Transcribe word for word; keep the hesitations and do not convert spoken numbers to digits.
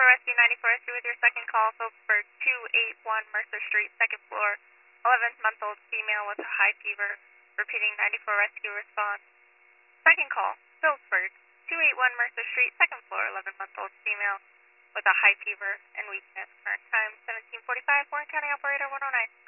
Rescue ninety-four Rescue with your second call. Phillipsburg two eighty-one Mercer Street, second floor. eleven month old female with a high fever. Repeating ninety-four Rescue response. Second call. Phillipsburg two eighty-one Mercer Street, second floor. eleven month old female with a high fever and weakness. Current time seventeen forty-five. Warren County Operator one oh nine.